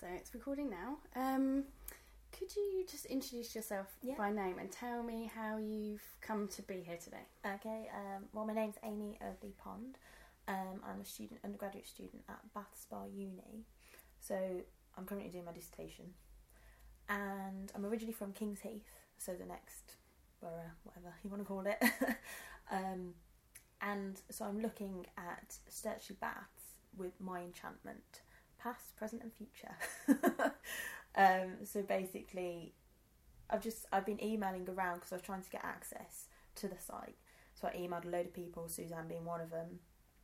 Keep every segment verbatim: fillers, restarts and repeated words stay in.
so it's recording now. Um, could you just introduce yourself yeah. by name and tell me how you've come to be here today? Okay, um, well, my name's Amy Eardley Pond. Um, I'm a student, undergraduate student at Bath Spa Uni. So I'm currently doing my dissertation. And I'm originally from King's Heath, so the next borough, whatever you want to call it. um, and so I'm looking at Sturchley Baths with my enchantment, past, present and future. um, so basically, I've just, I've been emailing around because I was trying to get access to the site. So I emailed a load of people, Suzanne being one of them.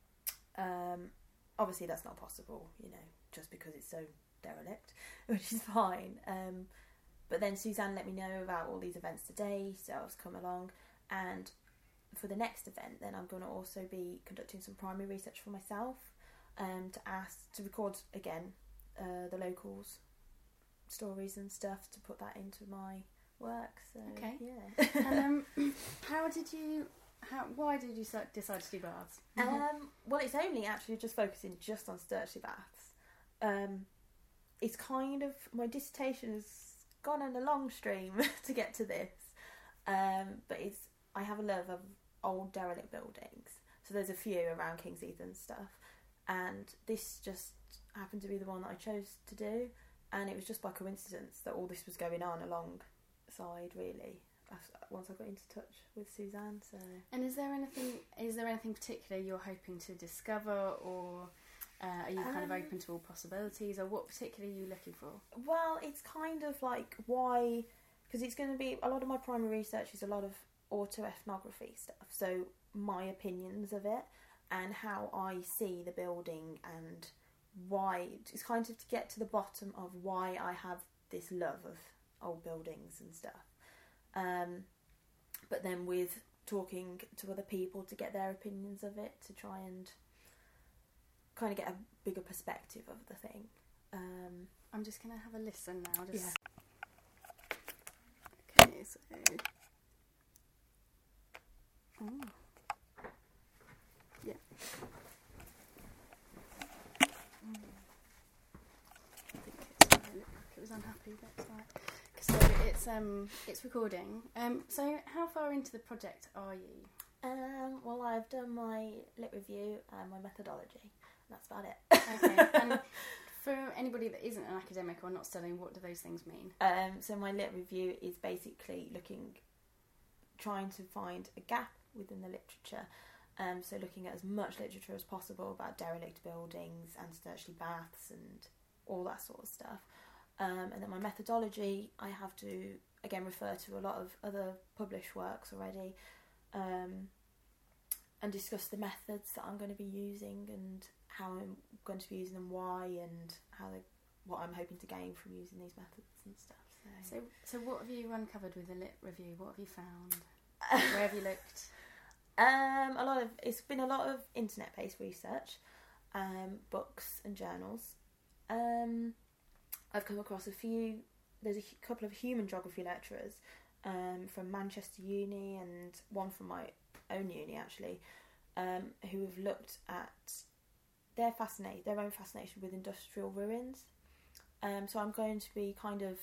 Um, obviously that's not possible, you know, just because it's so derelict, which is fine. Um, but then Suzanne let me know about all these events today, so I was come along, and for the next event then I'm going to also be conducting some primary research for myself, um, to ask to record again uh, the locals' stories and stuff, to put that into my work. So okay, yeah. and um, how did you how why did you decide to do baths? Um, well, it's only actually just focusing just on Sturchley Baths. Um, it's kind of, my dissertation has gone on a long stream to get to this, um, but it's, I have a love of old derelict buildings, so there's a few around King's Heath and stuff, and this just happened to be the one that I chose to do, and it was just by coincidence that all this was going on alongside, really, once I got into touch with Suzanne. So, and is there anything is there anything particular you're hoping to discover, or uh, are you kind um, of open to all possibilities, or what particularly are you looking for? Well, it's kind of like why, because it's going to be, a lot of my primary research is a lot of autoethnography stuff, so my opinions of it and how I see the building, and why, it's kind of to get to the bottom of why I have this love of old buildings and stuff. Um, but then with talking to other people to get their opinions of it, to try and kind of get a bigger perspective of the thing. Um, I'm just going to have a listen now. Just... Yeah. Okay, so... Oh. Yeah. Mm. I think it's, it looked like it was unhappy, that's right. So it's um it's recording. Um, so how far into the project are you? Um, well, I've done my lit review and my methodology. That's about it. Okay. And for anybody that isn't an academic or not studying, what do those things mean? Um, so my lit review is basically looking, trying to find a gap within the literature. Um, so looking at as much literature as possible about derelict buildings and Sturchley Baths and all that sort of stuff. Um, and then my methodology, I have to, again, refer to a lot of other published works already, um, and discuss the methods that I'm going to be using and how I'm going to be using them, why, and how they, what I'm hoping to gain from using these methods and stuff. So, so, so what have you uncovered with the lit review? What have you found? Where have you looked? Um, a lot of, it's been a lot of internet-based research, um, books and journals. Um... I've come across a few, there's a couple of human geography lecturers um, from Manchester Uni and one from my own uni actually, um, who have looked at their fascinate, their own fascination with industrial ruins. Um, so I'm going to be kind of,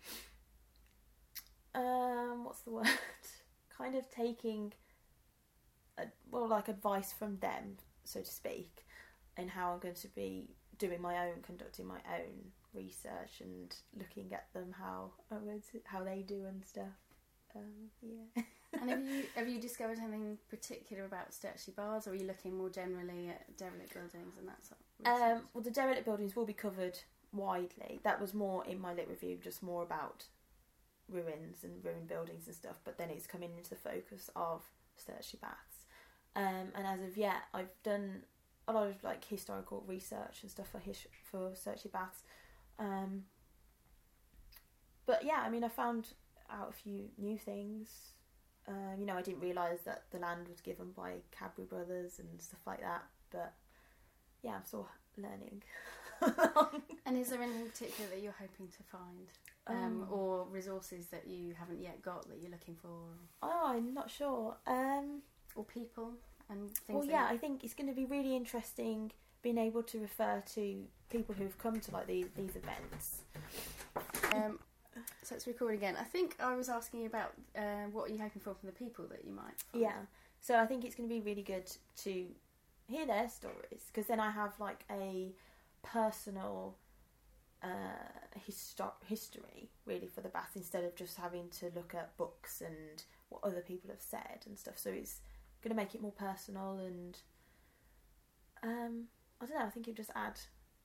um, what's the word? kind of taking, a, well, like advice from them, so to speak, and how I'm going to be doing my own, conducting my own research and looking at them, how how they do and stuff. Um, yeah. And have you have you discovered anything particular about Sturchley Baths, or are you looking more generally at derelict buildings and that sort of research? Um, well, the derelict buildings will be covered widely. That was more in my lit review, just more about ruins and ruined buildings and stuff. But then it's coming into the focus of Sturchley Baths. Um, and as of yet, I've done a lot of like historical research and stuff for his, for Sturchley Baths. Um, but yeah, I mean, I found out a few new things. Um, you know, I didn't realise that the land was given by Cadbury Brothers and stuff like that. But yeah, I'm still learning. And is there anything particular that you're hoping to find, um, um, or resources that you haven't yet got that you're looking for? Oh, I'm not sure. Um, or people and things. Well, yeah, I think it's going to be really interesting being able to refer to people who've come to like these these events. Um, so let's record again. I think I was asking you about uh, what are you hoping for from the people that you might find? Yeah, so I think it's going to be really good to hear their stories, because then I have like a personal uh, histo- history really for the Baths, instead of just having to look at books and what other people have said and stuff. So it's going to make it more personal, and um, I don't know, I think it just add,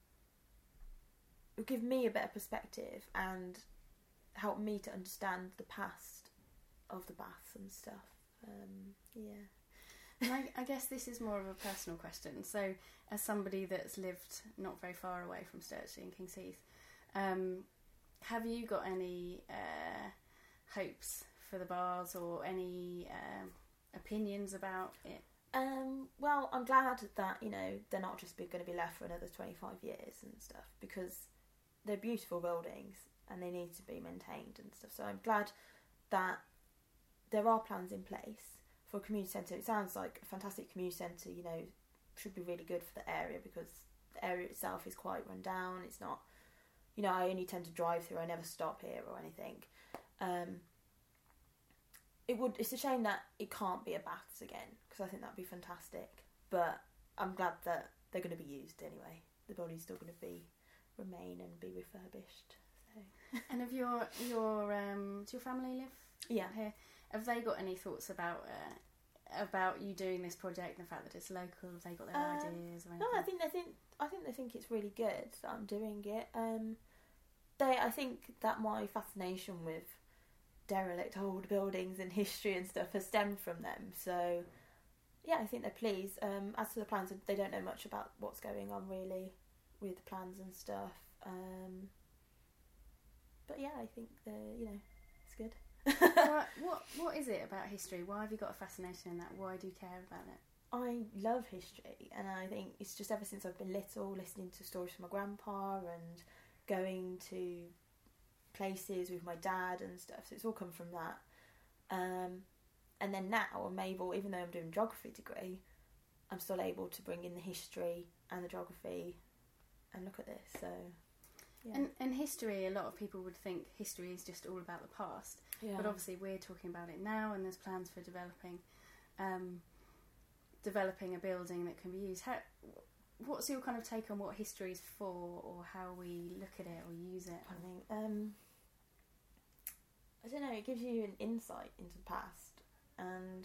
it would give me a better perspective and help me to understand the past of the Baths and stuff. Um, yeah. And I, I guess this is more of a personal question. So, as somebody that's lived not very far away from Sturchley and King's Heath, um, have you got any uh, hopes for the bars, or any um, opinions about it? Um, well, I'm glad that, you know, they're not just going to be left for another twenty-five years and stuff, because they're beautiful buildings and they need to be maintained and stuff. So I'm glad that there are plans in place for a community centre. It sounds like a fantastic community centre, you know, should be really good for the area, because the area itself is quite run down. It's not, you know, I only tend to drive through, I never stop here or anything. Um, it would, it's a shame that it can't be a Baths again, because I think that'd be fantastic. But I'm glad that they're going to be used anyway. The building's still going to be, remain and be refurbished. So. And have your, your, um, does your family live yeah. here? Have they got any thoughts about uh, about you doing this project and the fact that it's local? Have they got their um, ideas or anything? No, I think they think I think they think it's really good that I'm doing it. Um, they, I think that my fascination with derelict old buildings and history and stuff has stemmed from them. So, yeah, I think they're pleased. Um, as to the plans, they don't know much about what's going on really with the plans and stuff. Um, but yeah, I think the you know it's good. what, what what is it about history? Why have you got a fascination in that? Why do you care about it? I love history, and I think it's just ever since I've been little, listening to stories from my grandpa and going to places with my dad and stuff. So it's all come from that. Um, and then now I'm able, even though I'm doing a geography degree, I'm still able to bring in the history and the geography and look at this. So. Yeah. And, and history, a lot of people would think history is just all about the past, yeah. but obviously we're talking about it now, and there's plans for developing, um, developing a building that can be used. How, what's your kind of take on what history is for, or how we look at it or use it? I think um, I don't know. It gives you an insight into the past, and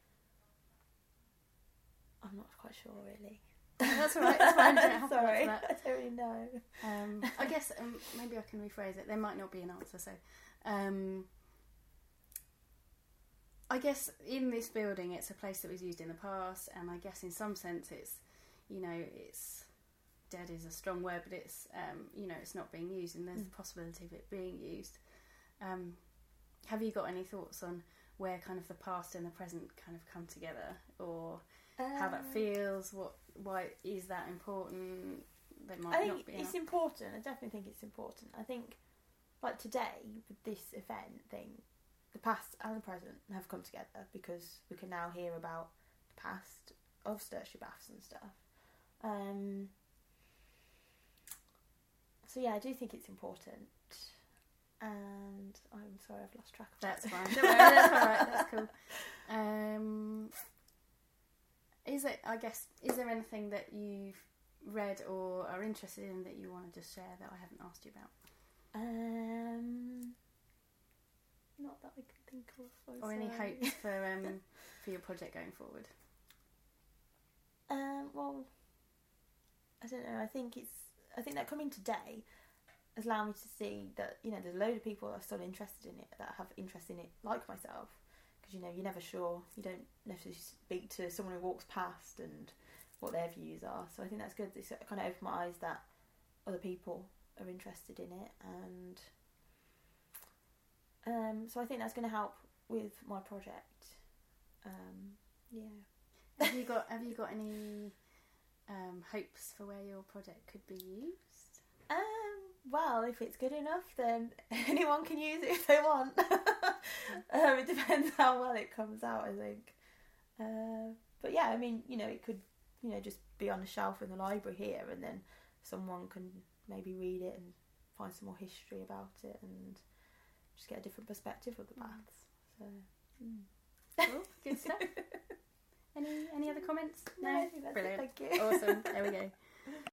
I'm not quite sure really. That's all right. That's fine. Don't have to Sorry, answer that. I don't really know. Um, I guess um, maybe I can rephrase it. There might not be an answer. So, um, I guess in this building, it's a place that was used in the past, and I guess in some sense, it's, you know, it's dead is a strong word, but it's um, you know, it's not being used, and there's Mm. the possibility of it being used. Um, have you got any thoughts on where kind of the past and the present kind of come together, or how that feels? What, why is that important? They might I think not be. it's enough. important. I definitely think it's important. I think, like today with this event thing, the past and the present have come together, because we can now hear about the past of Sturchley Baths and stuff. Um, so yeah, I do think it's important. And I'm sorry, I've lost track of That's that. fine. Don't worry, that's all right. That's cool. Um, is it? I guess. Is there anything that you've read or are interested in that you want to just share that I haven't asked you about? Um, not that I can think of. I'm Or any sorry. hopes for um for your project going forward? Um, well, I don't know. I think it's. I think that coming today has allowed me to see that, you know, there's a load of people that are still interested in it, that have interest in it, like myself. Because, you know, you're never sure. You don't necessarily speak to someone who walks past and what their views are. So I think that's good. It's kind of opened my eyes that other people are interested in it, and um, so I think that's going to help with my project. Um, yeah. Have you got Have you got any um, hopes for where your project could be used? Um, well, if it's good enough, then anyone can use it if they want. um, it depends how well it comes out, I think. Uh, but yeah, I mean, you know, it could you know, just be on a shelf in the library here, and then someone can maybe read it and find some more history about it and just get a different perspective of the baths. So, mm. Cool, good stuff. Any any other comments? No, I think that's it, Brilliant. thank you. Awesome. There we go.